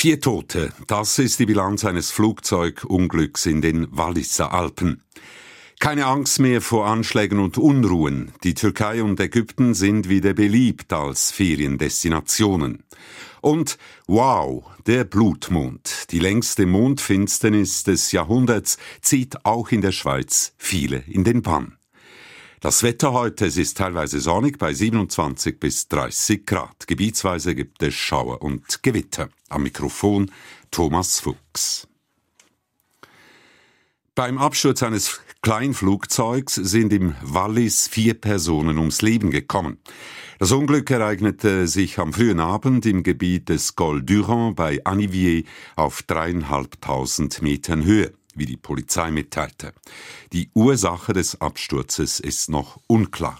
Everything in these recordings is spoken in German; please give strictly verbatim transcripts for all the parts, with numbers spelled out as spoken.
Vier Tote, das ist die Bilanz eines Flugzeugunglücks in den Walliser Alpen. Keine Angst mehr vor Anschlägen und Unruhen. Die Türkei und Ägypten sind wieder beliebt als Feriendestinationen. Und wow, der Blutmond, die längste Mondfinsternis des Jahrhunderts, zieht auch in der Schweiz viele in den Bann. Das Wetter heute, es ist teilweise sonnig bei siebenundzwanzig bis dreißig Grad. Gebietsweise gibt es Schauer und Gewitter. Am Mikrofon Thomas Fuchs. Beim Absturz eines Kleinflugzeugs sind im Wallis vier Personen ums Leben gekommen. Das Unglück ereignete sich am frühen Abend im Gebiet des Col Durand bei Anniviers auf dreieinhalbtausend Metern Höhe, wie die Polizei mitteilte. Die Ursache des Absturzes ist noch unklar.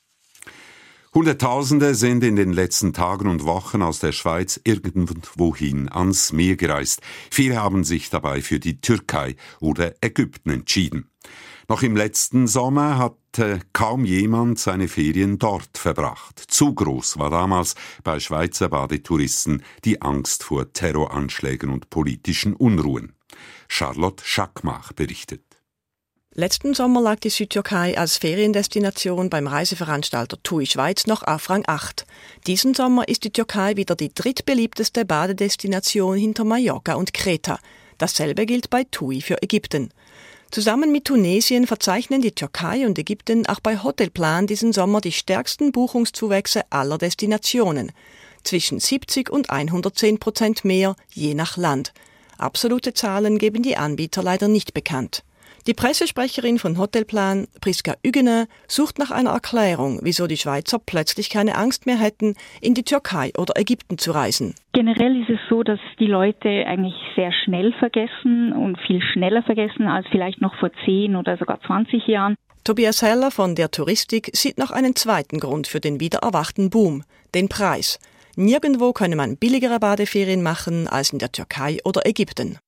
Hunderttausende sind in den letzten Tagen und Wochen aus der Schweiz irgendwohin ans Meer gereist. Viele haben sich dabei für die Türkei oder Ägypten entschieden. Noch im letzten Sommer hatte kaum jemand seine Ferien dort verbracht. Zu groß war damals bei Schweizer Badetouristen die Angst vor Terroranschlägen und politischen Unruhen. Charlotte Schackmach berichtet. Letzten Sommer lag die Südtürkei als Feriendestination beim Reiseveranstalter T U I Schweiz noch auf Rang acht. Diesen Sommer ist die Türkei wieder die drittbeliebteste Badedestination hinter Mallorca und Kreta. Dasselbe gilt bei T U I für Ägypten. Zusammen mit Tunesien verzeichnen die Türkei und Ägypten auch bei Hotelplan diesen Sommer die stärksten Buchungszuwächse aller Destinationen. Zwischen siebzig und hundertzehn Prozent mehr, je nach Land. Absolute Zahlen geben die Anbieter leider nicht bekannt. Die Pressesprecherin von Hotelplan, Priska Ügener, sucht nach einer Erklärung, wieso die Schweizer plötzlich keine Angst mehr hätten, in die Türkei oder Ägypten zu reisen. Generell ist es so, dass die Leute eigentlich sehr schnell vergessen und viel schneller vergessen als vielleicht noch vor zehn oder sogar zwanzig Jahren. Tobias Heller von der Touristik sieht noch einen zweiten Grund für den wiedererwachten Boom, den Preis. Nirgendwo könne man billigere Badeferien machen als in der Türkei oder Ägypten.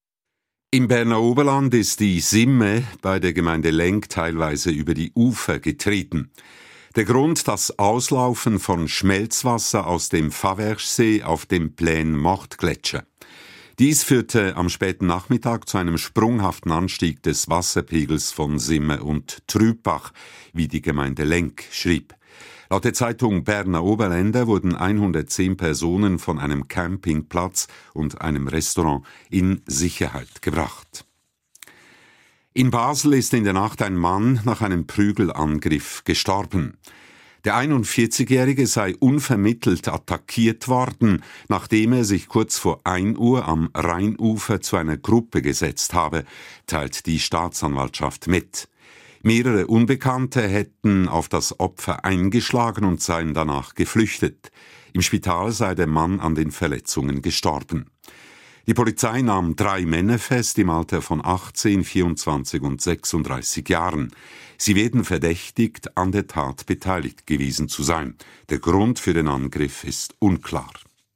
Im Berner Oberland ist die Simme bei der Gemeinde Lenk teilweise über die Ufer getreten. Der Grund, das Auslaufen von Schmelzwasser aus dem Faverschsee auf dem Plaine-Morte-Gletscher. Dies führte am späten Nachmittag zu einem sprunghaften Anstieg des Wasserpegels von Simme und Trübach, wie die Gemeinde Lenk schrieb. Laut der Zeitung Berner Oberländer wurden hundertzehn Personen von einem Campingplatz und einem Restaurant in Sicherheit gebracht. In Basel ist in der Nacht ein Mann nach einem Prügelangriff gestorben. Der einundvierzigjährige sei unvermittelt attackiert worden, nachdem er sich kurz vor ein Uhr am Rheinufer zu einer Gruppe gesetzt habe, teilt die Staatsanwaltschaft mit. Mehrere Unbekannte hätten auf das Opfer eingeschlagen und seien danach geflüchtet. Im Spital sei der Mann an den Verletzungen gestorben. Die Polizei nahm drei Männer fest im Alter von achtzehn, vierundzwanzig und sechsunddreißig Jahren. Sie werden verdächtigt, an der Tat beteiligt gewesen zu sein. Der Grund für den Angriff ist unklar.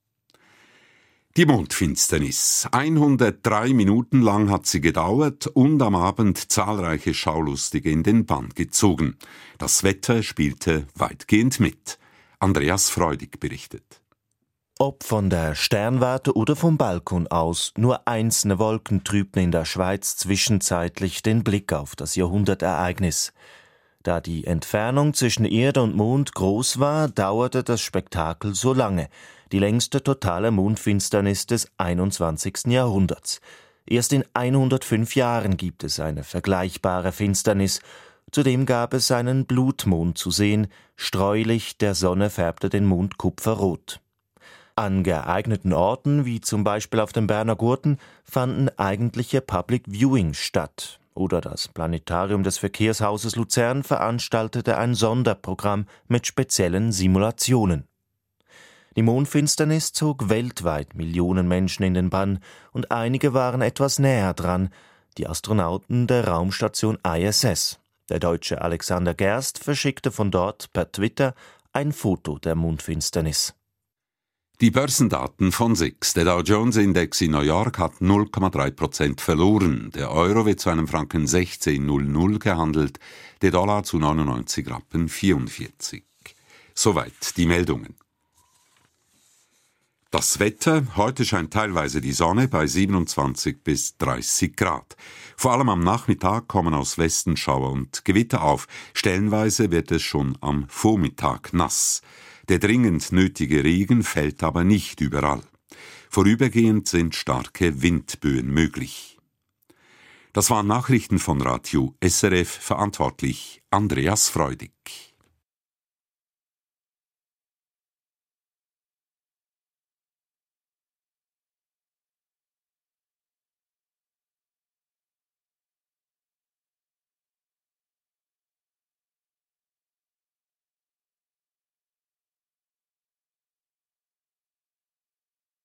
Die Mondfinsternis. hundertdrei Minuten lang hat sie gedauert und am Abend zahlreiche Schaulustige in den Bann gezogen. Das Wetter spielte weitgehend mit. Andreas Freudig berichtet. Ob von der Sternwarte oder vom Balkon aus, nur einzelne Wolken trübten in der Schweiz zwischenzeitlich den Blick auf das Jahrhundertereignis. Da die Entfernung zwischen Erde und Mond groß war, dauerte das Spektakel so lange. Die längste totale Mondfinsternis des einundzwanzigsten Jahrhunderts. Erst in hundertfünf Jahren gibt es eine vergleichbare Finsternis. Zudem gab es einen Blutmond zu sehen. Streulicht der Sonne färbte den Mond kupferrot. An geeigneten Orten, wie zum Beispiel auf dem Berner Gurten, fanden eigentliche Public Viewings statt. Oder das Planetarium des Verkehrshauses Luzern veranstaltete ein Sonderprogramm mit speziellen Simulationen. Die Mondfinsternis zog weltweit Millionen Menschen in den Bann und einige waren etwas näher dran, die Astronauten der Raumstation I S S. Der Deutsche Alexander Gerst verschickte von dort per Twitter ein Foto der Mondfinsternis. Die Börsendaten von S I X. Der Dow Jones Index in New York hat null Komma drei Prozent verloren. Der Euro wird zu einem Franken sechzehn Komma null null gehandelt, der Dollar zu neunundneunzig Rappen vierundvierzig. Soweit die Meldungen. Das Wetter, heute scheint teilweise die Sonne bei siebenundzwanzig bis dreißig Grad. Vor allem am Nachmittag kommen aus Westen Schauer und Gewitter auf. Stellenweise wird es schon am Vormittag nass. Der dringend nötige Regen fällt aber nicht überall. Vorübergehend sind starke Windböen möglich. Das waren Nachrichten von Radio S R F, verantwortlich Andreas Freudig.